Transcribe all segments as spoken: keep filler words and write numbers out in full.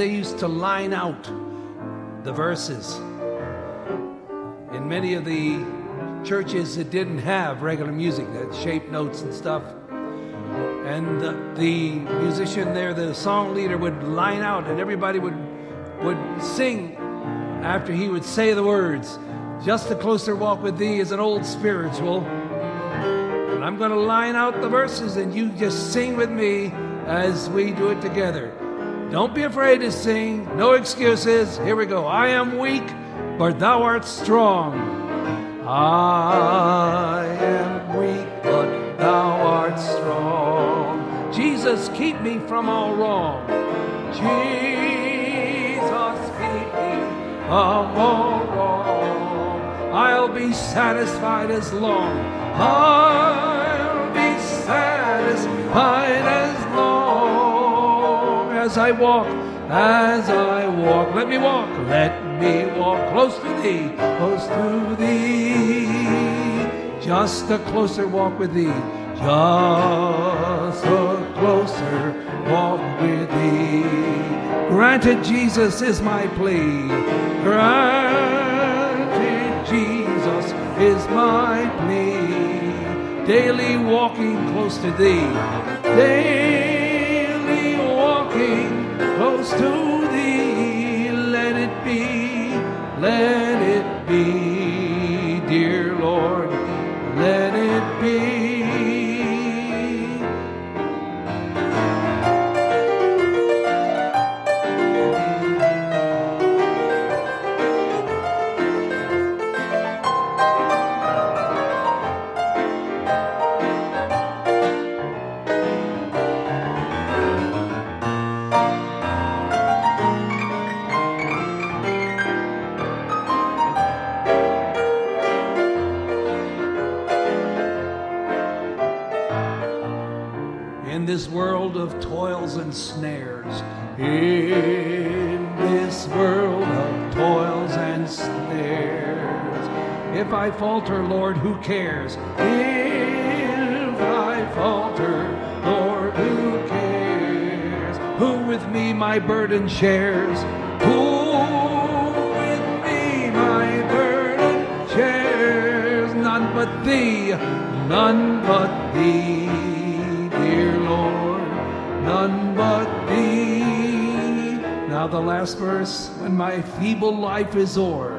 they used to line out the verses. In many of the churches, it didn't have regular music, that shape notes and stuff. And the, the musician there, the song leader, would line out, and everybody would would sing after he would say the words. Just a closer walk with thee is an old spiritual. And I'm going to line out the verses, and you just sing with me as we do it together. Don't be afraid to sing. No excuses. Here we go. I am weak, but thou art strong. I am weak, but thou art strong. Jesus, keep me from all wrong. Jesus, keep me from all wrong. I'll be satisfied as long. I'll be satisfied as long as I walk, as I walk. Let me walk. Let me walk close to thee, close to thee. Just a closer walk with thee. Just a closer walk with thee. Granted, Jesus is my plea. Granted, Jesus is my plea. Daily walking close to thee. Daily walking close to thee. Let it be, let it be, dear Lord, let it be. This world of toils and snares, in this world of toils and snares, if I falter, Lord, who cares? If I falter, Lord, who cares? Who with me my burden shares? Who with me my burden shares? None but thee, none but thee. Dear Lord, none but thee. Now the last verse. When my feeble life is o'er,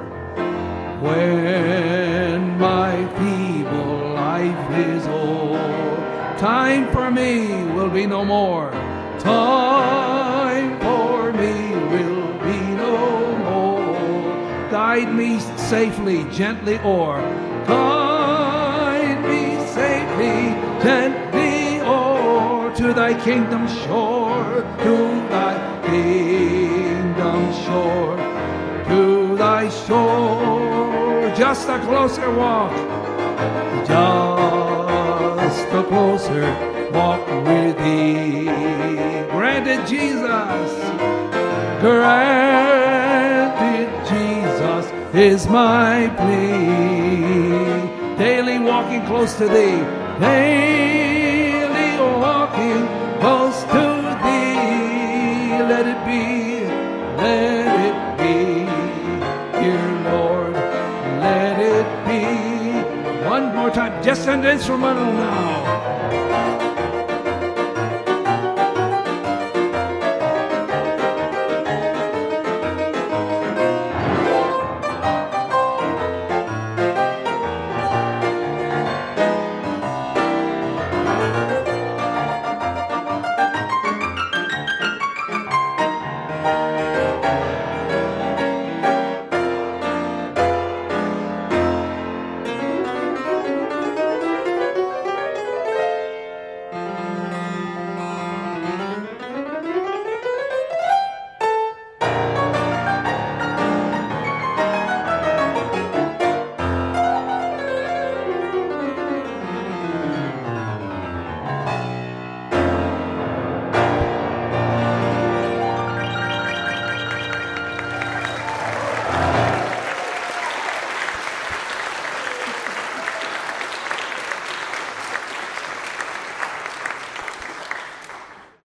when my feeble life is o'er, time for me will be no more. Time for me will be no more. Guide me safely, gently o'er. Guide me safely, gently to thy kingdom shore, to thy kingdom shore, to thy shore. Just a closer walk, just a closer walk with thee. Granted, Jesus, granted, Jesus is my plea. Daily walking close to thee, daily walking close to thee. Let it be, let it be, dear Lord, let it be. One more time, just an instrumental now.